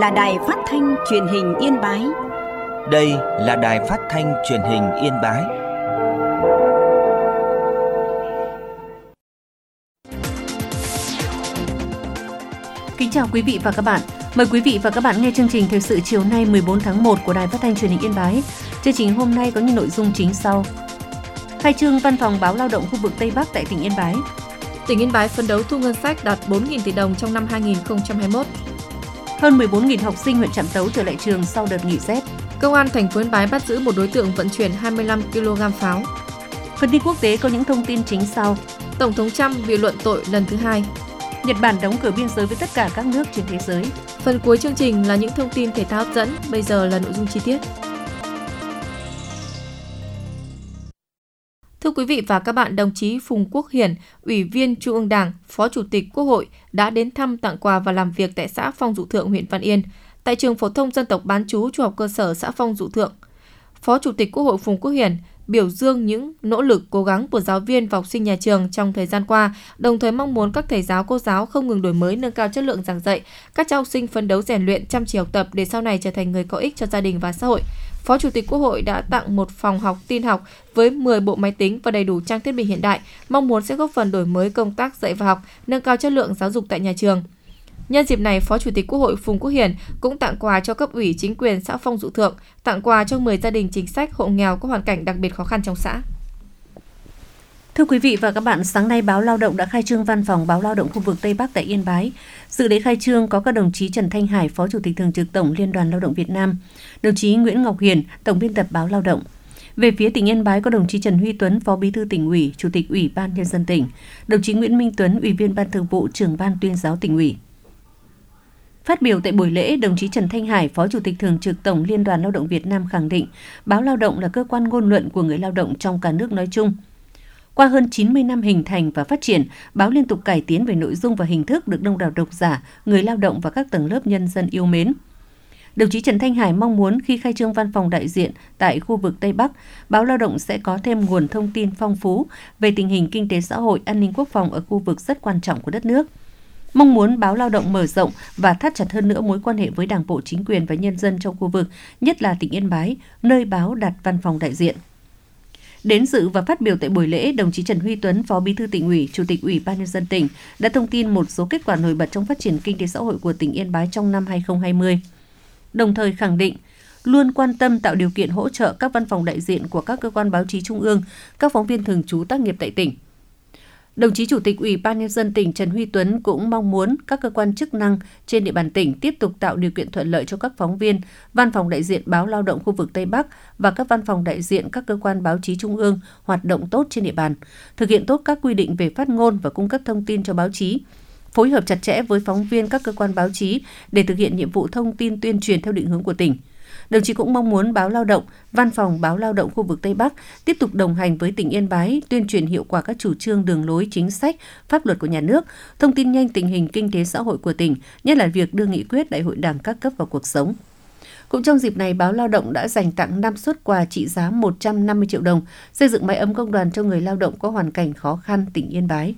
là Đài Phát thanh Truyền hình Yên Bái. Đây là Đài Phát thanh Truyền hình Yên Bái. Kính chào quý vị và các bạn. Mời quý vị và các bạn nghe chương trình thời sự chiều nay 14 tháng 1 của Đài Phát thanh Truyền hình Yên Bái. Chương trình hôm nay có những nội dung chính sau: khai trương văn phòng báo lao động khu vực Tây Bắc tại tỉnh Yên Bái. Tỉnh Yên Bái phấn đấu thu ngân sách đạt 4.000 tỷ đồng trong năm 2021. Hơn 14.000 học sinh huyện Trạm Tấu trở lại trường sau đợt nghỉ rét. Công an thành phố Yên Bái bắt giữ một đối tượng vận chuyển 25 kg pháo. Phần tin quốc tế có những thông tin chính sau: Tổng thống Trump bị luận tội lần thứ 2. Nhật Bản đóng cửa biên giới với tất cả các nước trên thế giới. Phần cuối chương trình là những thông tin thể thao hấp dẫn. Bây giờ là nội dung chi tiết. Thưa quý vị và các bạn, đồng chí Phùng Quốc Hiển, Ủy viên Trung ương Đảng, Phó Chủ tịch Quốc hội đã đến thăm, tặng quà và làm việc tại xã Phong Dụ Thượng, huyện Văn Yên, tại trường phổ thông dân tộc bán trú trung học cơ sở xã Phong Dụ Thượng. Phó Chủ tịch Quốc hội Phùng Quốc Hiển biểu dương những nỗ lực, cố gắng của giáo viên và học sinh nhà trường trong thời gian qua, đồng thời mong muốn các thầy giáo, cô giáo không ngừng đổi mới, nâng cao chất lượng giảng dạy, các cháu học sinh phấn đấu rèn luyện, chăm chỉ học tập để sau này trở thành người có ích cho gia đình và xã hội. Phó Chủ tịch Quốc hội đã tặng một phòng học tin học với 10 bộ máy tính và đầy đủ trang thiết bị hiện đại, mong muốn sẽ góp phần đổi mới công tác dạy và học, nâng cao chất lượng giáo dục tại nhà trường. Nhân dịp này, Phó Chủ tịch Quốc hội Phùng Quốc Hiển cũng tặng quà cho cấp ủy chính quyền xã Phong Dụ Thượng, tặng quà cho 10 gia đình chính sách, hộ nghèo có hoàn cảnh đặc biệt khó khăn trong xã. Thưa quý vị và các bạn, sáng nay Báo Lao động đã khai trương văn phòng Báo Lao động khu vực Tây Bắc tại Yên Bái. Dự lễ khai trương có các đồng chí Trần Thanh Hải, Phó Chủ tịch Thường trực Tổng Liên đoàn Lao động Việt Nam, đồng chí Nguyễn Ngọc Hiền, Tổng biên tập Báo Lao động. Về phía tỉnh Yên Bái có đồng chí Trần Huy Tuấn, Phó Bí thư Tỉnh ủy, Chủ tịch Ủy ban Nhân dân tỉnh, đồng chí Nguyễn Minh Tuấn, Ủy viên Ban Thường vụ, Trưởng ban Tuyên giáo Tỉnh ủy. Phát biểu tại buổi lễ, đồng chí Trần Thanh Hải, Phó Chủ tịch Thường trực Tổng Liên đoàn Lao động Việt Nam khẳng định, Báo Lao động là cơ quan ngôn luận của người lao động trong cả nước nói chung. Qua hơn 90 năm hình thành và phát triển, báo liên tục cải tiến về nội dung và hình thức, được đông đảo độc giả, người lao động và các tầng lớp nhân dân yêu mến. Đồng chí Trần Thanh Hải mong muốn khi khai trương văn phòng đại diện tại khu vực Tây Bắc, Báo Lao động sẽ có thêm nguồn thông tin phong phú về tình hình kinh tế xã hội, an ninh quốc phòng ở khu vực rất quan trọng của đất nước. Mong muốn Báo Lao động mở rộng và thắt chặt hơn nữa mối quan hệ với Đảng bộ, chính quyền và nhân dân trong khu vực, nhất là tỉnh Yên Bái, nơi báo đặt văn phòng đại diện. Đến dự và phát biểu tại buổi lễ, đồng chí Trần Huy Tuấn, Phó Bí thư Tỉnh ủy, Chủ tịch Ủy ban Nhân dân tỉnh đã thông tin một số kết quả nổi bật trong phát triển kinh tế xã hội của tỉnh Yên Bái trong năm 2020. Đồng thời khẳng định, luôn quan tâm tạo điều kiện hỗ trợ các văn phòng đại diện của các cơ quan báo chí trung ương, các phóng viên thường trú tác nghiệp tại tỉnh. Đồng chí Chủ tịch Ủy ban Nhân dân tỉnh Trần Huy Tuấn cũng mong muốn các cơ quan chức năng trên địa bàn tỉnh tiếp tục tạo điều kiện thuận lợi cho các phóng viên, văn phòng đại diện Báo Lao động khu vực Tây Bắc và các văn phòng đại diện các cơ quan báo chí trung ương hoạt động tốt trên địa bàn, thực hiện tốt các quy định về phát ngôn và cung cấp thông tin cho báo chí, phối hợp chặt chẽ với phóng viên các cơ quan báo chí để thực hiện nhiệm vụ thông tin tuyên truyền theo định hướng của tỉnh. Đồng chí cũng mong muốn Báo Lao động, Văn phòng Báo Lao động khu vực Tây Bắc tiếp tục đồng hành với tỉnh Yên Bái, tuyên truyền hiệu quả các chủ trương, đường lối, chính sách, pháp luật của nhà nước, thông tin nhanh tình hình kinh tế xã hội của tỉnh, nhất là việc đưa nghị quyết Đại hội Đảng các cấp vào cuộc sống. Cũng trong dịp này, Báo Lao động đã dành tặng 5 suất quà trị giá 150 triệu đồng, xây dựng mái ấm công đoàn cho người lao động có hoàn cảnh khó khăn tỉnh Yên Bái.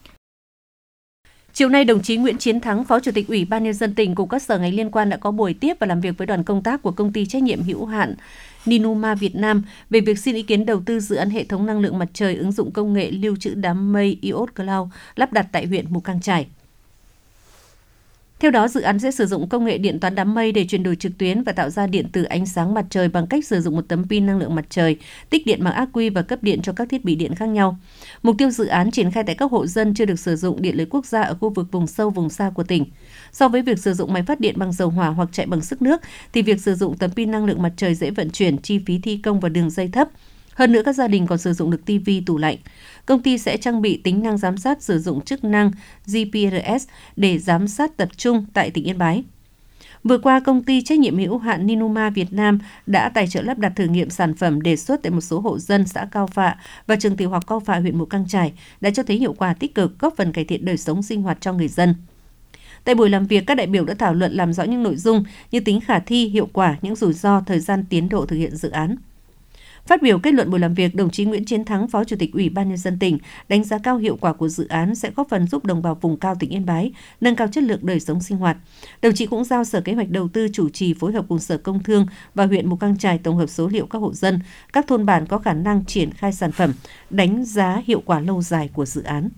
Chiều nay, đồng chí Nguyễn Chiến Thắng, Phó Chủ tịch Ủy ban Nhân dân tỉnh cùng các sở ngành liên quan đã có buổi tiếp và làm việc với đoàn công tác của công ty trách nhiệm hữu hạn Ninuma Việt Nam về việc xin ý kiến đầu tư dự án hệ thống năng lượng mặt trời ứng dụng công nghệ lưu trữ đám mây IOT Cloud lắp đặt tại huyện Mù Cang Chải. Theo đó, dự án sẽ sử dụng công nghệ điện toán đám mây để chuyển đổi trực tuyến và tạo ra điện từ ánh sáng mặt trời bằng cách sử dụng một tấm pin năng lượng mặt trời, tích điện bằng ắc quy và cấp điện cho các thiết bị điện khác nhau. Mục tiêu dự án triển khai tại các hộ dân chưa được sử dụng điện lưới quốc gia ở khu vực vùng sâu, vùng xa của tỉnh. So với việc sử dụng máy phát điện bằng dầu hỏa hoặc chạy bằng sức nước, thì việc sử dụng tấm pin năng lượng mặt trời dễ vận chuyển, chi phí thi công và đường dây thấp. Hơn nữa, các gia đình còn sử dụng được TV, tủ lạnh. Công ty sẽ trang bị tính năng giám sát sử dụng chức năng GPRS để giám sát tập trung tại tỉnh Yên Bái. Vừa qua, công ty trách nhiệm hữu hạn Ninuma Việt Nam đã tài trợ lắp đặt thử nghiệm sản phẩm đề xuất tại một số hộ dân xã Cao Phạ và trường tiểu học Cao Phạ, huyện Mù Cang Chải đã cho thấy hiệu quả tích cực, góp phần cải thiện đời sống sinh hoạt cho người dân. Tại buổi làm việc, các đại biểu đã thảo luận làm rõ những nội dung như tính khả thi, hiệu quả, những rủi ro, thời gian tiến độ thực hiện dự án. Phát biểu kết luận buổi làm việc, đồng chí Nguyễn Chiến Thắng, Phó Chủ tịch Ủy ban Nhân dân tỉnh, đánh giá cao hiệu quả của dự án sẽ góp phần giúp đồng bào vùng cao tỉnh Yên Bái nâng cao chất lượng đời sống sinh hoạt. Đồng chí cũng giao Sở Kế hoạch Đầu tư chủ trì phối hợp cùng Sở Công Thương và huyện Mù Cang Chải tổng hợp số liệu các hộ dân, các thôn bản có khả năng triển khai sản phẩm, đánh giá hiệu quả lâu dài của dự án.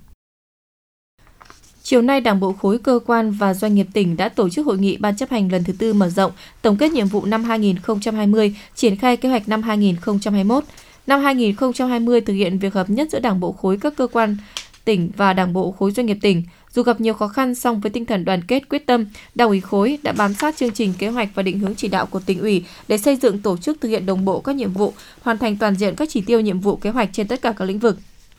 Chiều nay, Đảng bộ khối cơ quan và doanh nghiệp tỉnh đã tổ chức hội nghị Ban chấp hành lần thứ 4 mở rộng, tổng kết nhiệm vụ năm 2020, triển khai kế hoạch năm 2021. Năm 2020 thực hiện việc hợp nhất giữa Đảng bộ khối các cơ quan tỉnh và Đảng bộ khối doanh nghiệp tỉnh. Dù gặp nhiều khó khăn, song với tinh thần đoàn kết quyết tâm, Đảng ủy khối đã bám sát chương trình kế hoạch và định hướng chỉ đạo của tỉnh ủy để xây dựng tổ chức thực hiện đồng bộ các nhiệm vụ, hoàn thành toàn diện các chỉ tiêu nhiệm vụ kế hoạch trên tất cả các lĩnh vực.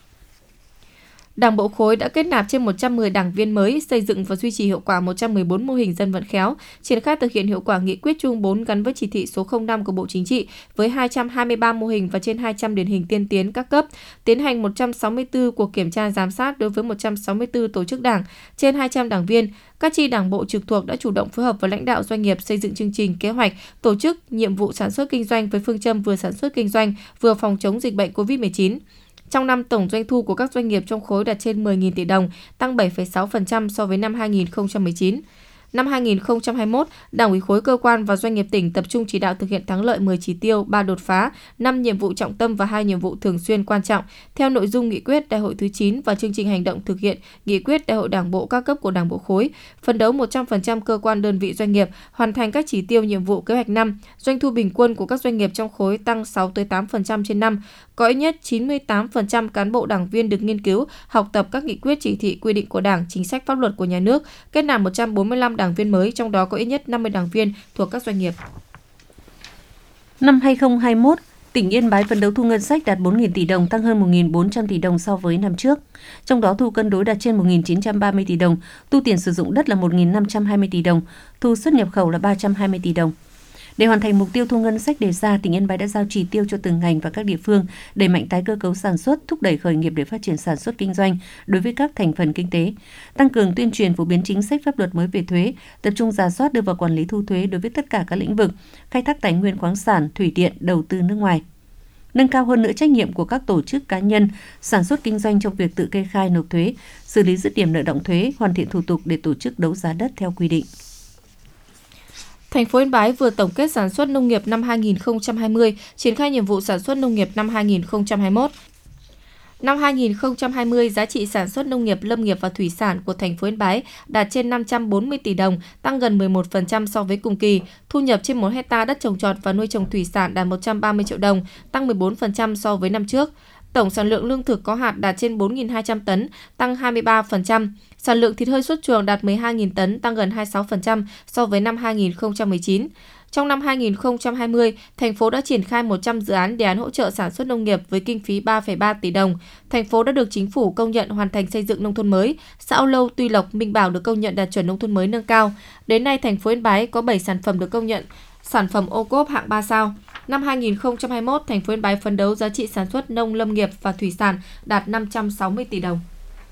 Đảng bộ khối đã kết nạp trên 110 đảng viên mới, xây dựng và duy trì hiệu quả 114 mô hình dân vận khéo, triển khai thực hiện hiệu quả nghị quyết Trung 4 gắn với chỉ thị số 05 của Bộ Chính trị với 223 mô hình và trên 200 điển hình tiên tiến các cấp, tiến hành 164 cuộc kiểm tra giám sát đối với 164 tổ chức đảng, trên 200 đảng viên. Các chi đảng bộ trực thuộc đã chủ động phối hợp với lãnh đạo doanh nghiệp xây dựng chương trình, kế hoạch, tổ chức nhiệm vụ sản xuất kinh doanh với phương châm vừa sản xuất kinh doanh, vừa phòng chống dịch bệnh COVID-19. Trong năm, tổng doanh thu của các doanh nghiệp trong khối đạt trên 10.000 tỷ đồng, tăng 7,6% so với năm 2019. Năm 2021, Đảng ủy khối cơ quan và doanh nghiệp tỉnh tập trung chỉ đạo thực hiện thắng lợi 10 chỉ tiêu, 3 đột phá, 5 nhiệm vụ trọng tâm và 2 nhiệm vụ thường xuyên quan trọng theo nội dung nghị quyết Đại hội thứ 9 và chương trình hành động thực hiện nghị quyết Đại hội Đảng bộ các cấp của Đảng bộ khối, phấn đấu 100% cơ quan đơn vị doanh nghiệp hoàn thành các chỉ tiêu nhiệm vụ kế hoạch năm, doanh thu bình quân của các doanh nghiệp trong khối tăng 6-8% trên năm, có ít nhất 98% cán bộ đảng viên được nghiên cứu, học tập các nghị quyết chỉ thị quy định của Đảng, chính sách pháp luật của nhà nước, kết nạp 145 đảng viên mới, trong đó có ít nhất 50 đảng viên thuộc các doanh nghiệp. Năm 2021, tỉnh Yên Bái phấn đấu thu ngân sách đạt 4.000 tỷ đồng, tăng hơn 1.400 tỷ đồng so với năm trước. Trong đó thu cân đối đạt trên 1.930 tỷ đồng, thu tiền sử dụng đất là 1.520 tỷ đồng, thu xuất nhập khẩu là 320 tỷ đồng. Để hoàn thành mục tiêu thu ngân sách đề ra, tỉnh Yên Bái đã giao chỉ tiêu cho từng ngành và các địa phương đẩy mạnh tái cơ cấu sản xuất, thúc đẩy khởi nghiệp để phát triển sản xuất kinh doanh đối với các thành phần kinh tế, tăng cường tuyên truyền phổ biến chính sách pháp luật mới về thuế, tập trung rà soát đưa vào quản lý thu thuế đối với tất cả các lĩnh vực, khai thác tài nguyên khoáng sản, thủy điện, đầu tư nước ngoài. Nâng cao hơn nữa trách nhiệm của các tổ chức cá nhân sản xuất kinh doanh trong việc tự kê khai nộp thuế, xử lý dứt điểm nợ động thuế, hoàn thiện thủ tục để tổ chức đấu giá đất theo quy định. Thành phố Yên Bái vừa tổng kết sản xuất nông nghiệp năm 2020, triển khai nhiệm vụ sản xuất nông nghiệp năm 2021. Năm 2020, giá trị sản xuất nông nghiệp, lâm nghiệp và thủy sản của thành phố Yên Bái đạt trên 540 tỷ đồng, tăng gần 11% so với cùng kỳ. Thu nhập trên 1 hectare đất trồng trọt và nuôi trồng thủy sản đạt 130 triệu đồng, tăng 14% so với năm trước. Tổng sản lượng lương thực có hạt đạt trên 4.200 tấn, tăng 23%. Sản lượng thịt hơi xuất chuồng đạt 12.000 tấn, tăng gần 26% so với năm 2019. Trong năm 2020, thành phố đã triển khai 100 dự án đề án hỗ trợ sản xuất nông nghiệp với kinh phí 3,3 tỷ đồng. Thành phố đã được chính phủ công nhận hoàn thành xây dựng nông thôn mới. Xã Âu Lâu, Tuy Lộc, Minh Bảo được công nhận đạt chuẩn nông thôn mới nâng cao. Đến nay, thành phố Yên Bái có 7 sản phẩm được công nhận sản phẩm ô cốp hạng 3 sao. Năm 2021, thành phố Yên Bái phấn đấu giá trị sản xuất nông lâm nghiệp và thủy sản đạt 560 tỷ đồng.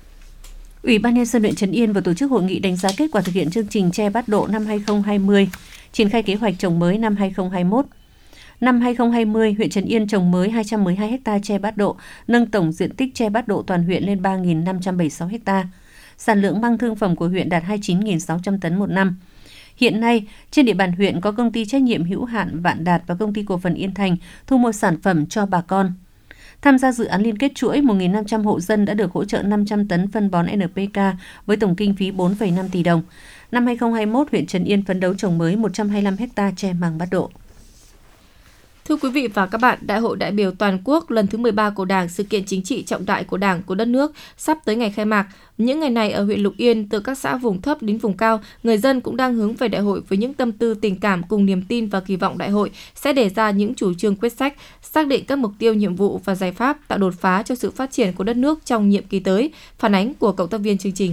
Ủy ban Nhân dân huyện Trấn Yên vừa tổ chức hội nghị đánh giá kết quả thực hiện chương trình tre bát độ năm 2020, triển khai kế hoạch trồng mới năm 2021. Năm 2020, huyện Trấn Yên trồng mới 212 ha tre bát độ, nâng tổng diện tích tre bát độ toàn huyện lên 3.576 ha. Sản lượng măng thương phẩm của huyện đạt 29.600 tấn một năm. Hiện nay, trên địa bàn huyện có công ty trách nhiệm hữu hạn Vạn Đạt và công ty cổ phần Yên Thành thu mua sản phẩm cho bà con. Tham gia dự án liên kết chuỗi, 1.500 hộ dân đã được hỗ trợ 500 tấn phân bón NPK với tổng kinh phí 4,5 tỷ đồng. Năm 2021, huyện Trấn Yên phấn đấu trồng mới 125 ha tre măng bát độ. Thưa quý vị và các bạn, Đại hội đại biểu toàn quốc lần thứ 13 của Đảng, sự kiện chính trị trọng đại của Đảng, của đất nước, sắp tới ngày khai mạc. Những ngày này ở huyện Lục Yên, từ các xã vùng thấp đến vùng cao, người dân cũng đang hướng về đại hội với những tâm tư tình cảm cùng niềm tin và kỳ vọng đại hội sẽ đề ra những chủ trương quyết sách, xác định các mục tiêu, nhiệm vụ và giải pháp tạo đột phá cho sự phát triển của đất nước trong nhiệm kỳ tới. Phản ánh của cộng tác viên chương trình.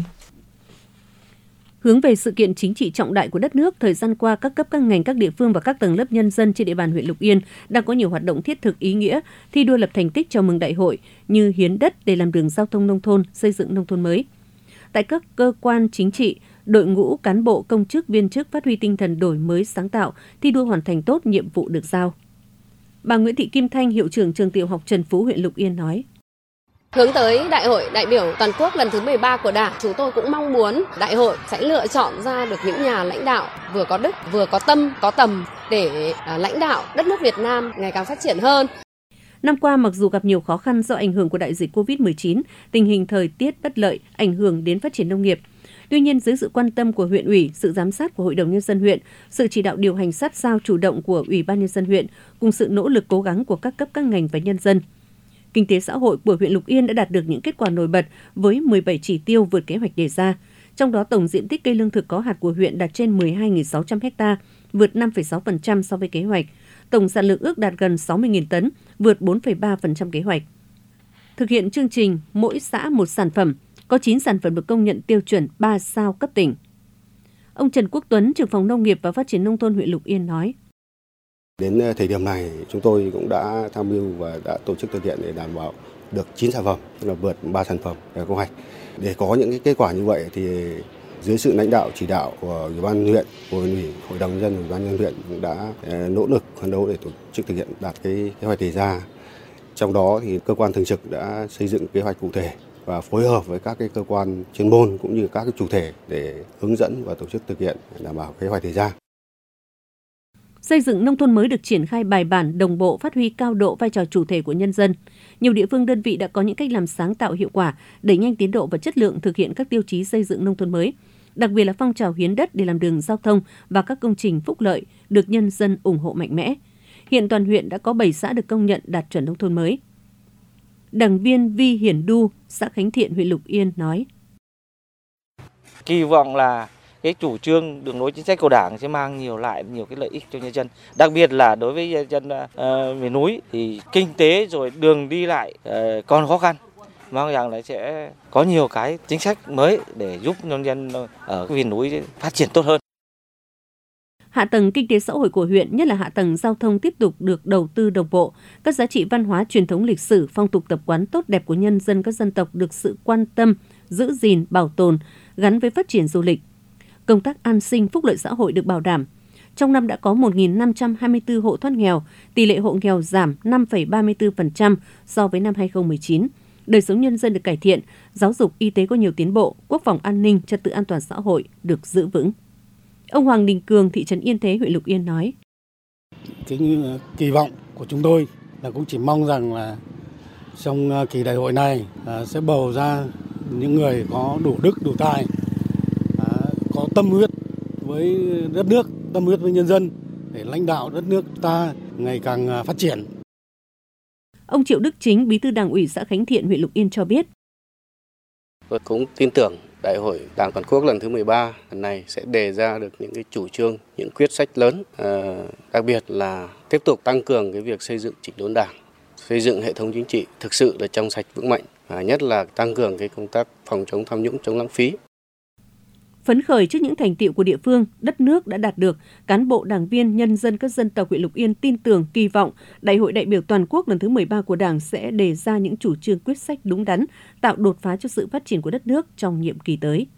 Hướng về sự kiện chính trị trọng đại của đất nước, thời gian qua các cấp, các ngành, các địa phương và các tầng lớp nhân dân trên địa bàn huyện Lục Yên đang có nhiều hoạt động thiết thực ý nghĩa, thi đua lập thành tích chào mừng đại hội như hiến đất để làm đường giao thông nông thôn, xây dựng nông thôn mới. Tại các cơ quan chính trị, đội ngũ cán bộ, công chức, viên chức phát huy tinh thần đổi mới sáng tạo, thi đua hoàn thành tốt nhiệm vụ được giao. Bà Nguyễn Thị Kim Thanh, hiệu trưởng trường tiểu học Trần Phú, huyện Lục Yên nói. Hướng tới Đại hội đại biểu toàn quốc lần thứ 13 của Đảng, chúng tôi cũng mong muốn đại hội sẽ lựa chọn ra được những nhà lãnh đạo vừa có đức, vừa có tâm, có tầm để lãnh đạo đất nước Việt Nam ngày càng phát triển hơn. Năm qua, mặc dù gặp nhiều khó khăn do ảnh hưởng của đại dịch COVID-19, tình hình thời tiết bất lợi ảnh hưởng đến phát triển nông nghiệp. Tuy nhiên, dưới sự quan tâm của huyện ủy, sự giám sát của Hội đồng Nhân dân huyện, sự chỉ đạo điều hành sát sao chủ động của Ủy ban Nhân dân huyện, cùng sự nỗ lực cố gắng của các cấp các ngành và nhân dân, kinh tế xã hội của huyện Lục Yên đã đạt được những kết quả nổi bật với 17 chỉ tiêu vượt kế hoạch đề ra. Trong đó, tổng diện tích cây lương thực có hạt của huyện đạt trên 12.600 ha, vượt 5,6% so với kế hoạch. Tổng sản lượng ước đạt gần 60.000 tấn, vượt 4,3% kế hoạch. Thực hiện chương trình mỗi xã một sản phẩm, có 9 sản phẩm được công nhận tiêu chuẩn 3 sao cấp tỉnh. Ông Trần Quốc Tuấn, trưởng phòng Nông nghiệp và Phát triển Nông thôn huyện Lục Yên nói. Đến thời điểm này, chúng tôi cũng đã tham mưu và đã tổ chức thực hiện để đảm bảo được 9 sản phẩm, tức là vượt 3 sản phẩm kế hoạch. Để có những cái kết quả như vậy thì dưới sự lãnh đạo chỉ đạo của Ủy ban huyện, của huyện ủy, Hội đồng nhân dân, Ủy ban nhân dân huyện cũng đã nỗ lực phấn đấu để tổ chức thực hiện đạt cái kế hoạch đề ra. Trong đó thì cơ quan thường trực đã xây dựng kế hoạch cụ thể và phối hợp với các cái cơ quan chuyên môn cũng như các cái chủ thể để hướng dẫn và tổ chức thực hiện đảm bảo kế hoạch đề ra. Xây dựng nông thôn mới được triển khai bài bản, đồng bộ, phát huy cao độ vai trò chủ thể của nhân dân. Nhiều địa phương đơn vị đã có những cách làm sáng tạo hiệu quả, đẩy nhanh tiến độ và chất lượng thực hiện các tiêu chí xây dựng nông thôn mới. Đặc biệt là phong trào hiến đất để làm đường giao thông và các công trình phúc lợi được nhân dân ủng hộ mạnh mẽ. Hiện toàn huyện đã có 7 xã được công nhận đạt chuẩn nông thôn mới. Đảng viên Vi Hiển Du, xã Khánh Thiện, huyện Lục Yên nói. Kỳ vọng là cái chủ trương đường lối chính sách của Đảng sẽ mang nhiều cái lợi ích cho nhân dân. Đặc biệt là đối với nhân dân miền núi thì kinh tế rồi đường đi lại còn khó khăn. Mong rằng là sẽ có nhiều cái chính sách mới để giúp nhân dân ở miền núi phát triển tốt hơn. Hạ tầng kinh tế xã hội của huyện, nhất là hạ tầng giao thông tiếp tục được đầu tư đồng bộ. Các giá trị văn hóa, truyền thống lịch sử, phong tục tập quán tốt đẹp của nhân dân các dân tộc được sự quan tâm, giữ gìn, bảo tồn, gắn với phát triển du lịch. Công tác an sinh, phúc lợi xã hội được bảo đảm. Trong năm đã có 1.524 hộ thoát nghèo, tỷ lệ hộ nghèo giảm 5,34% so với năm 2019. Đời sống nhân dân được cải thiện, giáo dục, y tế có nhiều tiến bộ, quốc phòng an ninh, trật tự an toàn xã hội được giữ vững. Ông Hoàng Đình Cường, thị trấn Yên Thế, huyện Lục Yên nói. Cái kỳ vọng của chúng tôi là cũng chỉ mong rằng là trong kỳ đại hội này sẽ bầu ra những người có đủ đức, đủ tài, có tâm huyết với đất nước, tâm huyết với nhân dân để lãnh đạo đất nước ta ngày càng phát triển. Ông Triệu Đức Chính, Bí thư Đảng ủy xã Khánh Thiện, huyện Lục Yên cho biết. Tôi cũng tin tưởng Đại hội Đảng toàn quốc lần thứ 13 lần này sẽ đề ra được những cái chủ trương, những quyết sách lớn, đặc biệt là tiếp tục tăng cường cái việc xây dựng chỉnh đốn Đảng, xây dựng hệ thống chính trị thực sự là trong sạch vững mạnh, nhất là tăng cường cái công tác phòng chống tham nhũng, chống lãng phí. Phấn khởi trước những thành tựu của địa phương, đất nước đã đạt được, cán bộ, đảng viên, nhân dân các dân tộc huyện Lục Yên tin tưởng, kỳ vọng Đại hội đại biểu toàn quốc lần thứ 13 của Đảng sẽ đề ra những chủ trương quyết sách đúng đắn, tạo đột phá cho sự phát triển của đất nước trong nhiệm kỳ tới.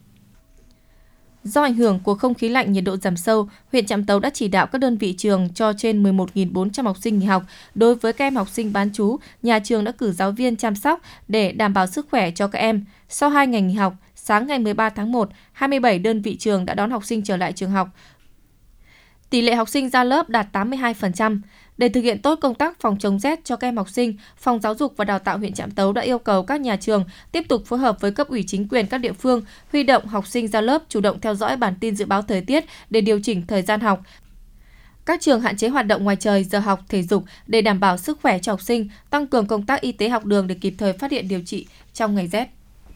Do ảnh hưởng của không khí lạnh, nhiệt độ giảm sâu, huyện Trạm Tấu đã chỉ đạo các đơn vị trường cho trên 11.400 học sinh nghỉ học. Đối với các em học sinh bán trú, nhà trường đã cử giáo viên chăm sóc để đảm bảo sức khỏe cho các em. Sau 2 ngày nghỉ học, sáng ngày 13 tháng 1, 27 đơn vị trường đã đón học sinh trở lại trường học. Tỷ lệ học sinh ra lớp đạt 82%. Để thực hiện tốt công tác phòng chống rét cho các em học sinh, Phòng Giáo dục và Đào tạo huyện Trạm Tấu đã yêu cầu các nhà trường tiếp tục phối hợp với cấp ủy chính quyền các địa phương, huy động học sinh ra lớp, chủ động theo dõi bản tin dự báo thời tiết để điều chỉnh thời gian học. Các trường hạn chế hoạt động ngoài trời, giờ học, thể dục để đảm bảo sức khỏe cho học sinh, tăng cường công tác y tế học đường để kịp thời phát hiện điều trị trong ngày rét.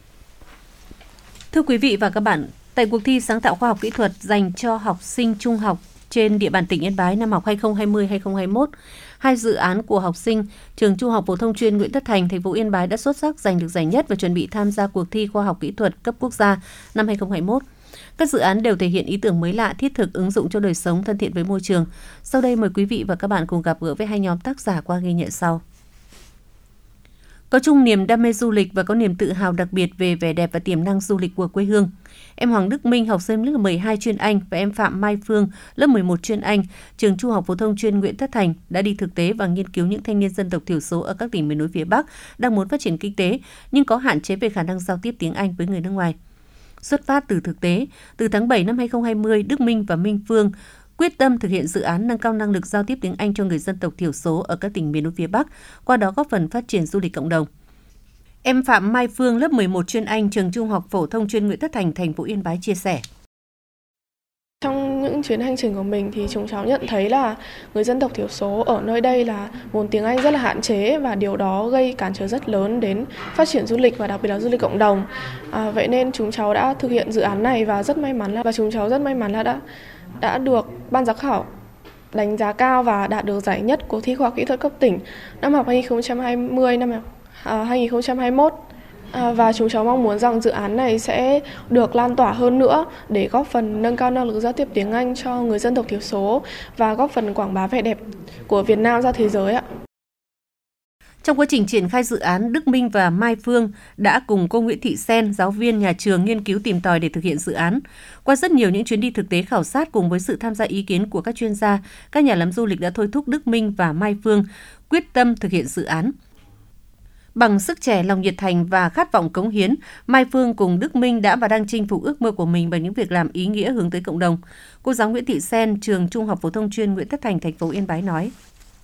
Thưa quý vị và các bạn, tại cuộc thi sáng tạo khoa học kỹ thuật dành cho học sinh trung học trên địa bàn tỉnh Yên Bái năm học 2020-2021, 2 dự án của học sinh trường Trung học phổ thông chuyên Nguyễn Tất Thành, thành phố Yên Bái đã xuất sắc giành được giải nhất và chuẩn bị tham gia cuộc thi khoa học kỹ thuật cấp quốc gia năm 2021. Các dự án đều thể hiện ý tưởng mới lạ, thiết thực, ứng dụng cho đời sống, thân thiện với môi trường. Sau đây mời quý vị và các bạn cùng gặp gỡ với hai nhóm tác giả qua ghi nhận sau. có chung niềm đam mê du lịch và có niềm tự hào đặc biệt về vẻ đẹp và tiềm năng du lịch của quê hương. Em Hoàng Đức Minh, học sinh lớp 12 chuyên Anh và em Phạm Mai Phương, lớp 11 chuyên Anh, trường Trung học phổ thông chuyên Nguyễn Tất Thành đã đi thực tế và nghiên cứu những thanh niên dân tộc thiểu số ở các tỉnh miền núi phía Bắc đang muốn phát triển kinh tế nhưng có hạn chế về khả năng giao tiếp tiếng Anh với người nước ngoài. Xuất phát từ thực tế, từ tháng 7 năm 2020, Đức Minh và Minh Phương quyết tâm thực hiện dự án nâng cao năng lực giao tiếp tiếng Anh cho người dân tộc thiểu số ở các tỉnh miền núi phía Bắc, qua đó góp phần phát triển du lịch cộng đồng. Em Phạm Mai Phương, lớp 11 chuyên Anh, trường Trung học phổ thông chuyên Nguyễn Tất Thành, thành phố Yên Bái chia sẻ. Trong những chuyến hành trình của mình thì chúng cháu nhận thấy là người dân tộc thiểu số ở nơi đây là nguồn tiếng Anh rất là hạn chế và điều đó gây cản trở rất lớn đến phát triển du lịch và đặc biệt là du lịch cộng đồng. Vậy nên chúng cháu đã thực hiện dự án này và chúng cháu rất may mắn là đã được ban giám khảo đánh giá cao và đạt được giải nhất cuộc thi khoa học kỹ thuật cấp tỉnh năm học 2020 năm 2021. Và chúng cháu mong muốn rằng dự án này sẽ được lan tỏa hơn nữa để góp phần nâng cao năng lực giao tiếp tiếng Anh cho người dân tộc thiểu số và góp phần quảng bá vẻ đẹp của Việt Nam ra thế giới ạ. Trong quá trình triển khai dự án, Đức Minh và Mai Phương đã cùng cô Nguyễn Thị Sen, giáo viên nhà trường, nghiên cứu tìm tòi để thực hiện dự án. Qua rất nhiều những chuyến đi thực tế khảo sát cùng với sự tham gia ý kiến của các chuyên gia, các nhà làm du lịch đã thôi thúc Đức Minh và Mai Phương quyết tâm thực hiện dự án. Bằng sức trẻ, lòng nhiệt thành và khát vọng cống hiến, Mai Phương cùng Đức Minh đã và đang chinh phục ước mơ của mình bằng những việc làm ý nghĩa hướng tới cộng đồng. Cô giáo Nguyễn Thị Sen, trường Trung học phổ thông chuyên Nguyễn Tất Thành, thành phố Yên Bái nói.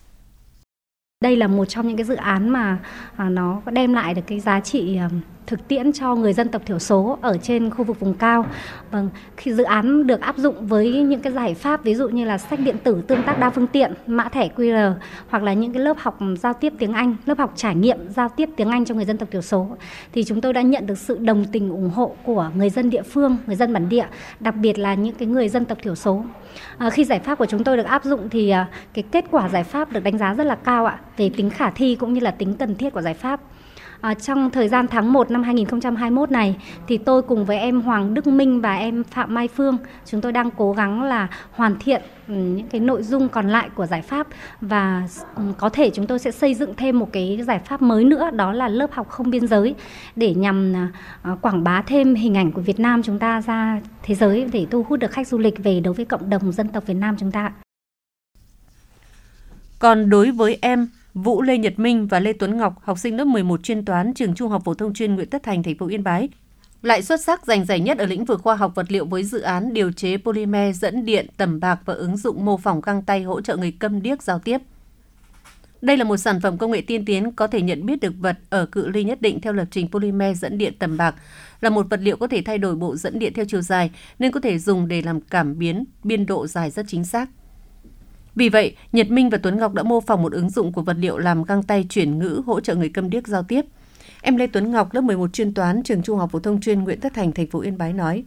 Đây là một trong những cái dự án mà nó đem lại được cái giá trị thực tiễn cho người dân tộc thiểu số ở trên khu vực vùng cao. Vâng, khi dự án được áp dụng với những cái giải pháp ví dụ như là sách điện tử tương tác đa phương tiện, mã thẻ QR hoặc là những cái lớp học giao tiếp tiếng Anh, lớp học trải nghiệm giao tiếp tiếng Anh cho người dân tộc thiểu số thì chúng tôi đã nhận được sự đồng tình ủng hộ của người dân địa phương, người dân bản địa, đặc biệt là những cái người dân tộc thiểu số. Khi giải pháp của chúng tôi được áp dụng thì cái kết quả giải pháp được đánh giá rất là cao ạ, về tính khả thi cũng như là tính cần thiết của giải pháp. Trong thời gian tháng 1 năm 2021 này thì tôi cùng với em Hoàng Đức Minh và em Phạm Mai Phương, chúng tôi đang cố gắng là hoàn thiện những cái nội dung còn lại của giải pháp và có thể chúng tôi sẽ xây dựng thêm một cái giải pháp mới nữa, đó là lớp học không biên giới để nhằm quảng bá thêm hình ảnh của Việt Nam chúng ta ra thế giới để thu hút được khách du lịch về đối với cộng đồng dân tộc Việt Nam chúng ta. Còn đối với em Vũ Lê Nhật Minh và Lê Tuấn Ngọc, học sinh lớp 11 chuyên toán, trường Trung học phổ thông chuyên Nguyễn Tất Thành, thành phố Yên Bái, lại xuất sắc giành giải nhất ở lĩnh vực khoa học vật liệu với dự án điều chế polymer dẫn điện tẩm bạc và ứng dụng mô phỏng găng tay hỗ trợ người câm điếc giao tiếp. Đây là một sản phẩm công nghệ tiên tiến có thể nhận biết được vật ở cự ly nhất định theo lập trình polymer dẫn điện tẩm bạc, là một vật liệu có thể thay đổi bộ dẫn điện theo chiều dài nên có thể dùng để làm cảm biến biên độ dài rất chính xác. Vì vậy, Nhật Minh và Tuấn Ngọc đã mô phỏng một ứng dụng của vật liệu làm găng tay chuyển ngữ hỗ trợ người câm điếc giao tiếp. Em Lê Tuấn Ngọc, lớp 11 chuyên toán, trường Trung học phổ thông chuyên Nguyễn Tất Thành, thành phố Yên Bái nói.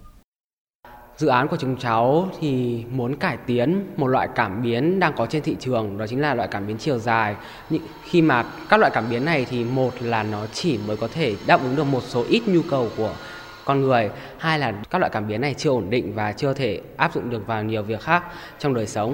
Dự án của chúng cháu thì muốn cải tiến một loại cảm biến đang có trên thị trường, đó chính là loại cảm biến chiều dài. Khi mà các loại cảm biến này thì một là nó chỉ mới có thể đáp ứng được một số ít nhu cầu của con người, hai là các loại cảm biến này chưa ổn định và chưa thể áp dụng được vào nhiều việc khác trong đời sống.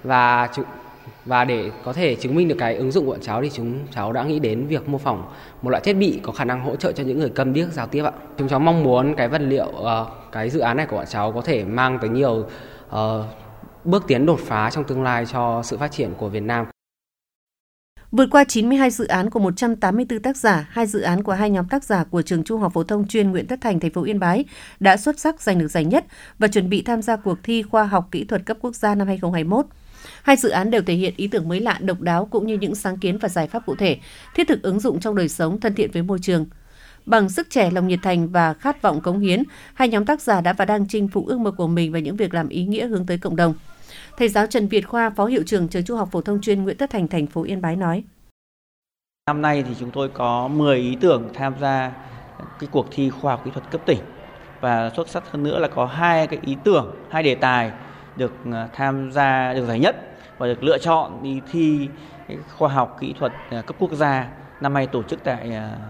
Và để có thể chứng minh được cái ứng dụng của bọn cháu thì chúng cháu đã nghĩ đến việc mô phỏng một loại thiết bị có khả năng hỗ trợ cho những người câm điếc giao tiếp ạ. Chúng cháu mong muốn cái vật liệu, cái dự án này của bọn cháu có thể mang tới nhiều bước tiến đột phá trong tương lai cho sự phát triển của Việt Nam. Vượt qua 92 dự án của 184 tác giả, 2 dự án của 2 nhóm tác giả của trường Trung học phổ thông chuyên Nguyễn Tất Thành, thành phố Yên Bái đã xuất sắc giành được giải nhất và chuẩn bị tham gia cuộc thi khoa học kỹ thuật cấp quốc gia năm 2021. 2 dự án đều thể hiện ý tưởng mới lạ, độc đáo cũng như những sáng kiến và giải pháp cụ thể, thiết thực ứng dụng trong đời sống, thân thiện với môi trường. Bằng sức trẻ, lòng nhiệt thành và khát vọng cống hiến, 2 nhóm tác giả đã và đang chinh phục ước mơ của mình và những việc làm ý nghĩa hướng tới cộng đồng. Thầy giáo Trần Việt Khoa, Phó Hiệu trưởng trường Trung học phổ thông chuyên Nguyễn Tất Thành, thành phố Yên Bái nói. Năm nay thì chúng tôi có 10 ý tưởng tham gia cái cuộc thi khoa học kỹ thuật cấp tỉnh và xuất sắc hơn nữa là có 2 cái ý tưởng, 2 đề tài được tham gia được giải nhất và được lựa chọn đi thi khoa học kỹ thuật cấp quốc gia năm nay tổ chức tại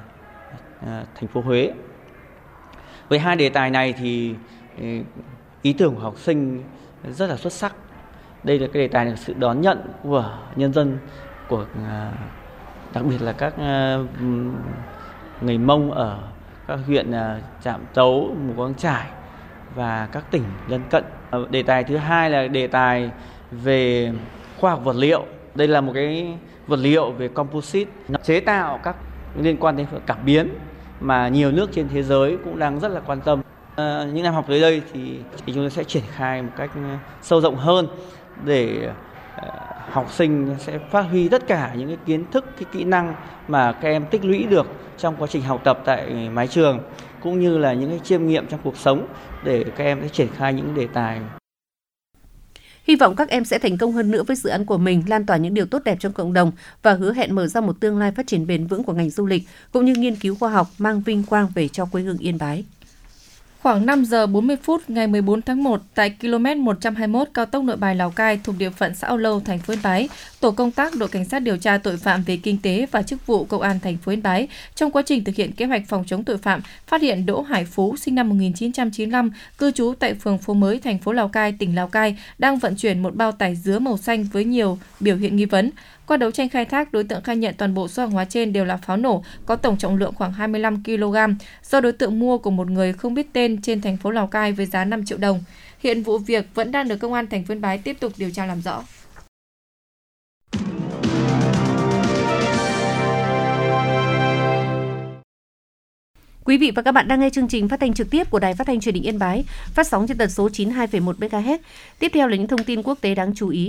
thành phố Huế. Với 2 đề tài này thì ý tưởng của học sinh rất là xuất sắc. Đây là cái đề tài được sự đón nhận của nhân dân, của đặc biệt là các người Mông ở các huyện Trạm Tấu, Mù Căng Chải và các tỉnh lân cận. Đề tài thứ hai là đề tài về khoa học vật liệu. Đây là một cái vật liệu về composite, nó chế tạo các liên quan đến cảm biến mà nhiều nước trên thế giới cũng đang rất là quan tâm. Những năm học tới đây thì chúng tôi sẽ triển khai một cách sâu rộng hơn để học sinh sẽ phát huy tất cả những cái kiến thức, cái kỹ năng mà các em tích lũy được trong quá trình học tập tại mái trường, cũng như là những cái chiêm nghiệm trong cuộc sống để các em sẽ triển khai những đề tài. Hy vọng các em sẽ thành công hơn nữa với dự án của mình, lan tỏa những điều tốt đẹp trong cộng đồng và hứa hẹn mở ra một tương lai phát triển bền vững của ngành du lịch, cũng như nghiên cứu khoa học mang vinh quang về cho quê hương Yên Bái. Khoảng 5 giờ 40 phút ngày 14 tháng 1, tại km 121 cao tốc Nội Bài - Lào Cai thuộc địa phận xã Âu Lâu, thành phố Yên Bái, tổ công tác đội cảnh sát điều tra tội phạm về kinh tế và chức vụ công an thành phố Yên Bái trong quá trình thực hiện kế hoạch phòng chống tội phạm phát hiện Đỗ Hải Phú sinh năm 1995, cư trú tại phường Phố Mới, thành phố Lào Cai, tỉnh Lào Cai đang vận chuyển một bao tải dứa màu xanh với nhiều biểu hiện nghi vấn. Qua đấu tranh khai thác, đối tượng khai nhận toàn bộ số hàng hóa trên đều là pháo nổ, có tổng trọng lượng khoảng 25 kg, do đối tượng mua của một người không biết tên trên thành phố Lào Cai với giá 5 triệu đồng. Hiện vụ việc vẫn đang được công an thành phố Yên Bái tiếp tục điều tra làm rõ. Quý vị và các bạn đang nghe chương trình phát thanh trực tiếp của Đài Phát thanh Truyền hình Yên Bái, phát sóng trên tần số 92,1 MHz. Tiếp theo là những thông tin quốc tế đáng chú ý.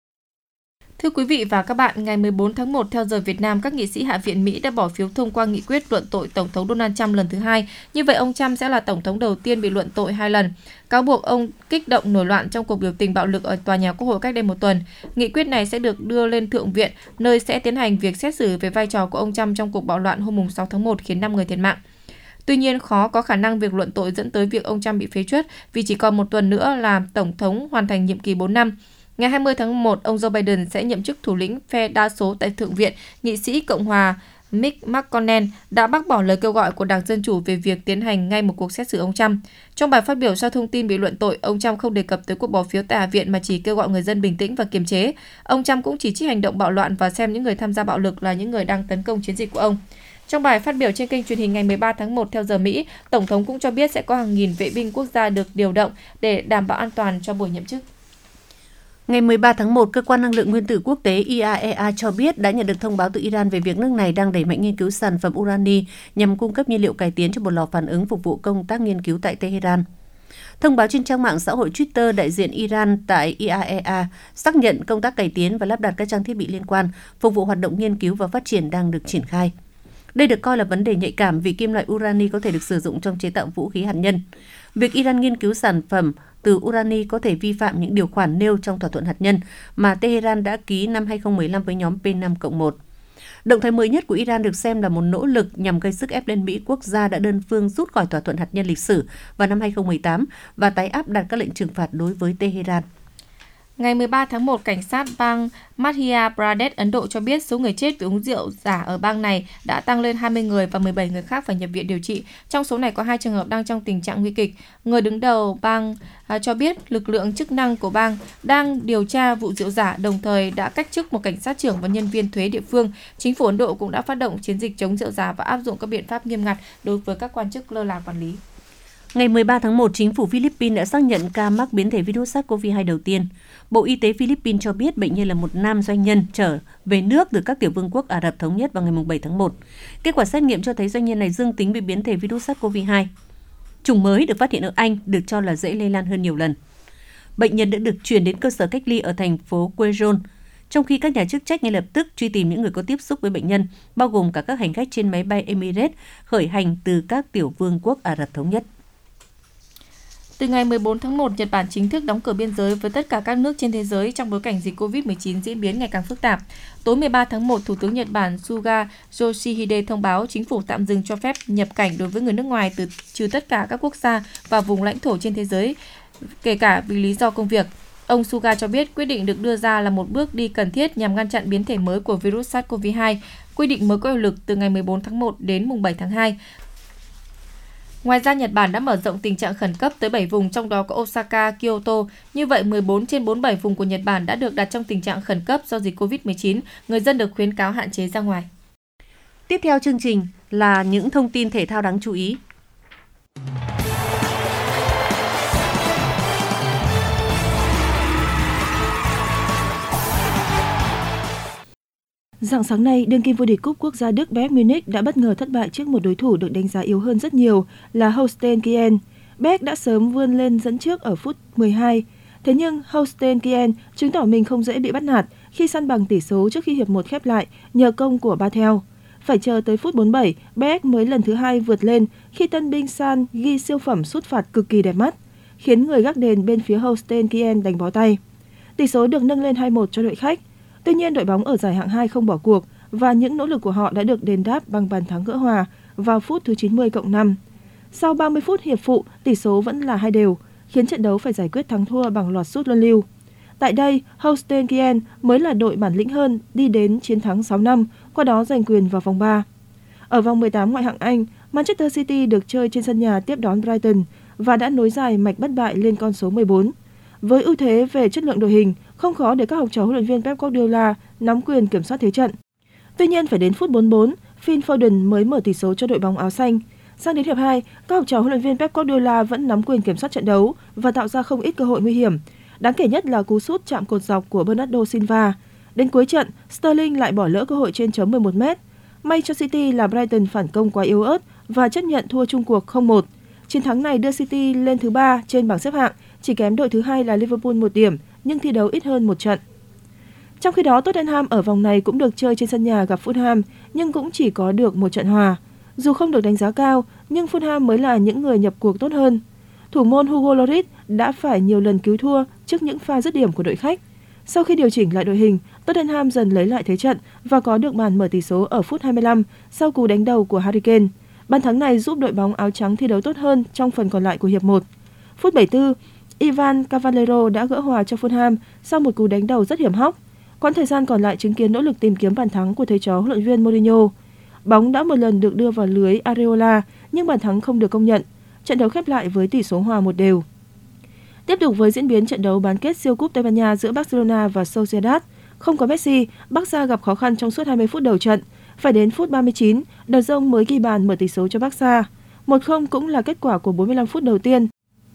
Thưa quý vị và các bạn, ngày 14 tháng 1 theo giờ Việt Nam, các nghị sĩ Hạ viện Mỹ đã bỏ phiếu thông qua nghị quyết luận tội Tổng thống Donald Trump lần thứ hai. Như vậy, ông Trump sẽ là Tổng thống đầu tiên bị luận tội 2 lần. Cáo buộc ông kích động nổi loạn trong cuộc biểu tình bạo lực ở tòa nhà Quốc hội cách đây một tuần. Nghị quyết này sẽ được đưa lên Thượng viện, nơi sẽ tiến hành việc xét xử về vai trò của ông Trump trong cuộc bạo loạn hôm 6 tháng 1 khiến 5 người thiệt mạng. Tuy nhiên, khó có khả năng việc luận tội dẫn tới việc ông Trump bị phế truất vì chỉ còn một tuần nữa là Tổng thống hoàn thành nhiệm kỳ 4 năm. Ngày 20 tháng 1, ông Joe Biden sẽ nhậm chức thủ lĩnh phe đa số tại Thượng viện. Nghị sĩ Cộng hòa Mitch McConnell đã bác bỏ lời kêu gọi của Đảng Dân Chủ về việc tiến hành ngay một cuộc xét xử ông Trump. Trong bài phát biểu sau thông tin bị luận tội, ông Trump không đề cập tới cuộc bỏ phiếu tại Hạ viện mà chỉ kêu gọi người dân bình tĩnh và kiềm chế. Ông Trump cũng chỉ trích hành động bạo loạn và xem những người tham gia bạo lực là những người đang tấn công chiến dịch của ông. Trong bài phát biểu trên kênh truyền hình ngày 13 tháng 1 theo giờ Mỹ, Tổng thống cũng cho biết sẽ có hàng nghìn vệ binh quốc gia được điều động để đảm bảo an toàn cho buổi nhậm chức. Ngày 13 tháng 1, Cơ quan Năng lượng Nguyên tử Quốc tế IAEA cho biết đã nhận được thông báo từ Iran về việc nước này đang đẩy mạnh nghiên cứu sản phẩm urani nhằm cung cấp nhiên liệu cải tiến cho một lò phản ứng phục vụ công tác nghiên cứu tại Tehran. Thông báo trên trang mạng xã hội Twitter, đại diện Iran tại IAEA xác nhận công tác cải tiến và lắp đặt các trang thiết bị liên quan phục vụ hoạt động nghiên cứu và phát triển đang được triển khai. Đây được coi là vấn đề nhạy cảm vì kim loại urani có thể được sử dụng trong chế tạo vũ khí hạt nhân. Việc Iran nghiên cứu sản phẩm từ urani có thể vi phạm những điều khoản nêu trong thỏa thuận hạt nhân mà Tehran đã ký năm 2015 với nhóm P5+1. Động thái mới nhất của Iran được xem là một nỗ lực nhằm gây sức ép lên Mỹ, quốc gia đã đơn phương rút khỏi thỏa thuận hạt nhân lịch sử vào năm 2018 và tái áp đặt các lệnh trừng phạt đối với Tehran. Ngày 13 tháng 1, cảnh sát bang Madhya Pradesh, Ấn Độ cho biết số người chết vì uống rượu giả ở bang này đã tăng lên 20 người và 17 người khác phải nhập viện điều trị. Trong số này có 2 trường hợp đang trong tình trạng nguy kịch. Người đứng đầu bang cho biết lực lượng chức năng của bang đang điều tra vụ rượu giả, đồng thời đã cách chức một cảnh sát trưởng và nhân viên thuế địa phương. Chính phủ Ấn Độ cũng đã phát động chiến dịch chống rượu giả và áp dụng các biện pháp nghiêm ngặt đối với các quan chức lơ là quản lý. Ngày 13 tháng 1, chính phủ Philippines đã xác nhận ca mắc biến thể virus SARS-CoV-2 đầu tiên. Bộ Y tế Philippines cho biết bệnh nhân là một nam doanh nhân trở về nước từ các tiểu vương quốc Ả Rập Thống Nhất vào ngày 7 tháng 1. Kết quả xét nghiệm cho thấy doanh nhân này dương tính với biến thể virus SARS-CoV-2. Chủng mới được phát hiện ở Anh được cho là dễ lây lan hơn nhiều lần. Bệnh nhân đã được chuyển đến cơ sở cách ly ở thành phố Quezon, trong khi các nhà chức trách ngay lập tức truy tìm những người có tiếp xúc với bệnh nhân, bao gồm cả các hành khách trên máy bay Emirates khởi hành từ các tiểu vương quốc Ả Rập Thống Nhất. Từ ngày 14 tháng 1, Nhật Bản chính thức đóng cửa biên giới với tất cả các nước trên thế giới trong bối cảnh dịch COVID-19 diễn biến ngày càng phức tạp. Tối 13 tháng 1, Thủ tướng Nhật Bản Suga Yoshihide thông báo chính phủ tạm dừng cho phép nhập cảnh đối với người nước ngoài trừ tất cả các quốc gia và vùng lãnh thổ trên thế giới, kể cả vì lý do công việc. Ông Suga cho biết quyết định được đưa ra là một bước đi cần thiết nhằm ngăn chặn biến thể mới của virus SARS-CoV-2. Quy định mới có hiệu lực từ ngày 14 tháng 1 đến mùng 7 tháng 2. Ngoài ra, Nhật Bản đã mở rộng tình trạng khẩn cấp tới 7 vùng, trong đó có Osaka, Kyoto. Như vậy, 14 trên 47 vùng của Nhật Bản đã được đặt trong tình trạng khẩn cấp do dịch COVID-19. Người dân được khuyến cáo hạn chế ra ngoài. Tiếp theo chương trình là những thông tin thể thao đáng chú ý. Rạng sáng nay, đương kim vô địch cúp quốc gia Đức Bayern Munich đã bất ngờ thất bại trước một đối thủ được đánh giá yếu hơn rất nhiều là Holstein Kiel. Bayern đã sớm vươn lên dẫn trước ở phút 12. Thế nhưng Holstein Kiel chứng tỏ mình không dễ bị bắt nạt khi săn bằng tỷ số trước khi hiệp 1 khép lại nhờ công của Bartel. Phải chờ tới phút 47, Bayern mới lần thứ hai vượt lên khi tân binh San ghi siêu phẩm sút phạt cực kỳ đẹp mắt, khiến người gác đền bên phía Holstein Kiel đánh bó tay. Tỷ số được nâng lên 2-1 cho đội khách. Tuy nhiên, đội bóng ở giải hạng 2 không bỏ cuộc và những nỗ lực của họ đã được đền đáp bằng bàn thắng gỡ hòa vào phút thứ 90+5. Sau 30 phút hiệp phụ, tỷ số vẫn là 2-2, khiến trận đấu phải giải quyết thắng thua bằng loạt sút luân lưu. Tại đây, Holstein Kiel mới là đội bản lĩnh hơn, đi đến chiến thắng 6-5, qua đó giành quyền vào vòng 3. Ở vòng 18 ngoại hạng Anh, Manchester City được chơi trên sân nhà tiếp đón Brighton và đã nối dài mạch bất bại lên con số 14. Với ưu thế về chất lượng đội hình, không khó để các học trò huấn luyện viên Pep Guardiola nắm quyền kiểm soát thế trận. Tuy nhiên, phải đến phút 44, Phil Foden mới mở tỷ số cho đội bóng áo xanh. Sang đến hiệp 2, các học trò huấn luyện viên Pep Guardiola vẫn nắm quyền kiểm soát trận đấu và tạo ra không ít cơ hội nguy hiểm. Đáng kể nhất là cú sút chạm cột dọc của Bernardo Silva. Đến cuối trận, Sterling lại bỏ lỡ cơ hội trên chấm 11m. May cho City là Brighton phản công quá yếu ớt và chấp nhận thua chung cuộc 0-1. Chiến thắng này đưa City lên thứ 3 trên bảng xếp hạng, chỉ kém đội thứ 2 là Liverpool 1 điểm, nhưng thi đấu ít hơn một trận. Trong khi đó, Tottenham ở vòng này cũng được chơi trên sân nhà gặp Fulham, nhưng cũng chỉ có được một trận hòa. Dù không được đánh giá cao, nhưng Fulham mới là những người nhập cuộc tốt hơn. Thủ môn Hugo Lloris đã phải nhiều lần cứu thua trước những pha dứt điểm của đội khách. Sau khi điều chỉnh lại đội hình, Tottenham dần lấy lại thế trận và có được bàn mở tỷ số ở phút 25 sau cú đánh đầu của Harry Kane. Bàn thắng này giúp đội bóng áo trắng thi đấu tốt hơn trong phần còn lại của hiệp 1. Phút 74, Ivan Cavallero đã gỡ hòa cho Fulham sau một cú đánh đầu rất hiểm hóc. Quãng thời gian còn lại chứng kiến nỗ lực tìm kiếm bàn thắng của thầy trò huấn luyện viên Mourinho. Bóng đã một lần được đưa vào lưới Areola nhưng bàn thắng không được công nhận. Trận đấu khép lại với tỷ số hòa 1-1. Tiếp tục với diễn biến trận đấu bán kết siêu cúp Tây Ban Nha giữa Barcelona và Sociedad. Không có Messi, Barca gặp khó khăn trong suốt 20 phút đầu trận. Phải đến phút 39, De Jong mới ghi bàn mở tỷ số cho Barca. 1-0 cũng là kết quả của 45 phút đầu tiên.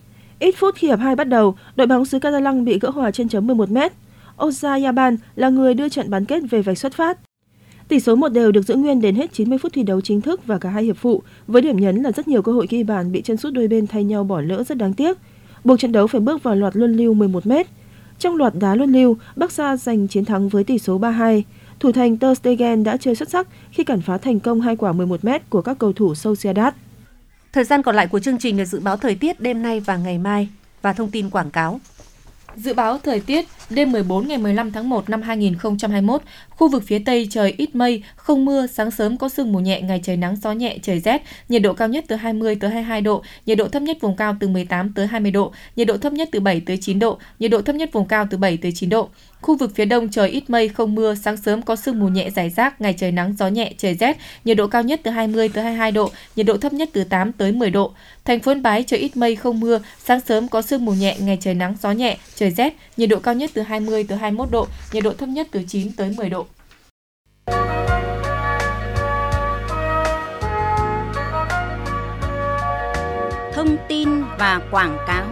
Ít phút khi hiệp 2 bắt đầu, đội bóng xứ Catalan bị gỡ hòa trên chấm 11m. Oyarzabal là người đưa trận bán kết về vạch xuất phát. Tỷ số 1-1 được giữ nguyên đến hết 90 phút thi đấu chính thức và cả hai hiệp phụ, với điểm nhấn là rất nhiều cơ hội ghi bàn bị chân sút đôi bên thay nhau bỏ lỡ rất đáng tiếc. Buộc trận đấu phải bước vào loạt luân lưu 11m. Trong loạt đá luân lưu, Barca giành chiến thắng với tỷ số 3-2. Thủ thành Ter Stegen đã chơi xuất sắc khi cản phá thành công 2 quả 11m của các cầu thủ Sociedad. Thời gian còn lại của chương trình là dự báo thời tiết đêm nay và ngày mai và thông tin quảng cáo. Dự báo thời tiết, đêm 14 ngày 15 tháng 1 năm 2021, khu vực phía Tây trời ít mây, không mưa, sáng sớm có sương mù nhẹ, ngày trời nắng gió nhẹ, trời rét, nhiệt độ cao nhất từ 20 tới 22 độ, nhiệt độ thấp nhất vùng cao từ 18 tới 20 độ, nhiệt độ thấp nhất từ 7 tới 9 độ, nhiệt độ thấp nhất vùng cao từ 7 tới 9 độ. Khu vực phía Đông trời ít mây, không mưa, sáng sớm có sương mù nhẹ rải rác, ngày trời nắng gió nhẹ, trời rét, nhiệt độ cao nhất từ 20 tới 22 độ, nhiệt độ thấp nhất từ 8 tới 10 độ. Thành phố Yên Bái trời ít mây, không mưa, sáng sớm có sương mù nhẹ, ngày trời nắng gió nhẹ, trời rét, nhiệt độ cao nhất từ 20 tới 21 độ, nhiệt độ thấp nhất từ 9 tới 10 độ. Thông tin và quảng cáo.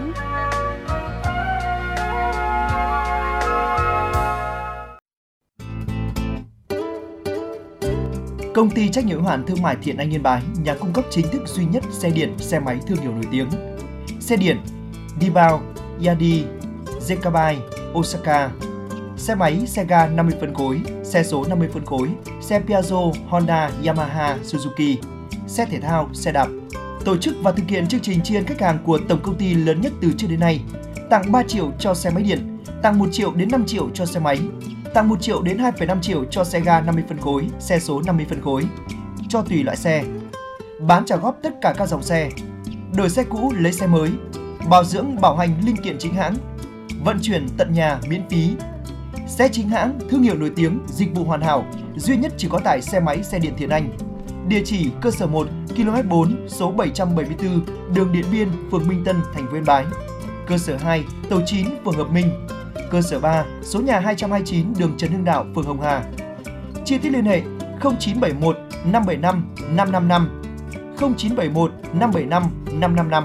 Công ty trách nhiệm hữu hạn thương mại Thiện Anh Yên Bái, nhà cung cấp chính thức duy nhất xe điện, xe máy thương hiệu nổi tiếng. Xe điện Dibao, Yadi, Zekabai, Osaka. Xe máy, xe ga 50 phân khối, xe số 50 phân khối, xe Piaggio, Honda, Yamaha, Suzuki. Xe thể thao, xe đạp. Tổ chức và thực hiện chương trình tri ân khách hàng của tổng công ty lớn nhất từ trước đến nay. Tặng 3 triệu cho xe máy điện, tặng 1 triệu đến 5 triệu cho xe máy, tặng 1 triệu đến 2,5 triệu cho xe ga 50 phân khối, xe số 50 phân khối, cho tùy loại xe. Bán trả góp tất cả các dòng xe. Đổi xe cũ lấy xe mới. Bảo dưỡng bảo hành linh kiện chính hãng. Vận chuyển tận nhà miễn phí. Xe chính hãng, thương hiệu nổi tiếng, dịch vụ hoàn hảo, duy nhất chỉ có tại xe máy xe điện Thiện Anh. Địa chỉ cơ sở 1, km 4, số 774, đường Điện Biên, phường Minh Tân, thành phố Yên Bái. Cơ sở 2, tổ 9, phường Hợp Minh. Cơ sở 3, số nhà 229, đường Trần Hưng Đạo, phường Hồng Hà. Chi tiết liên hệ 0971 575 555, 0971 575 555.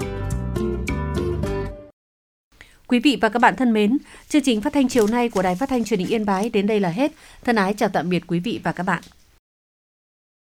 Quý vị và các bạn thân mến, chương trình phát thanh chiều nay của Đài Phát thanh Truyền hình Yên Bái đến đây là hết. Thân ái chào tạm biệt quý vị và các bạn.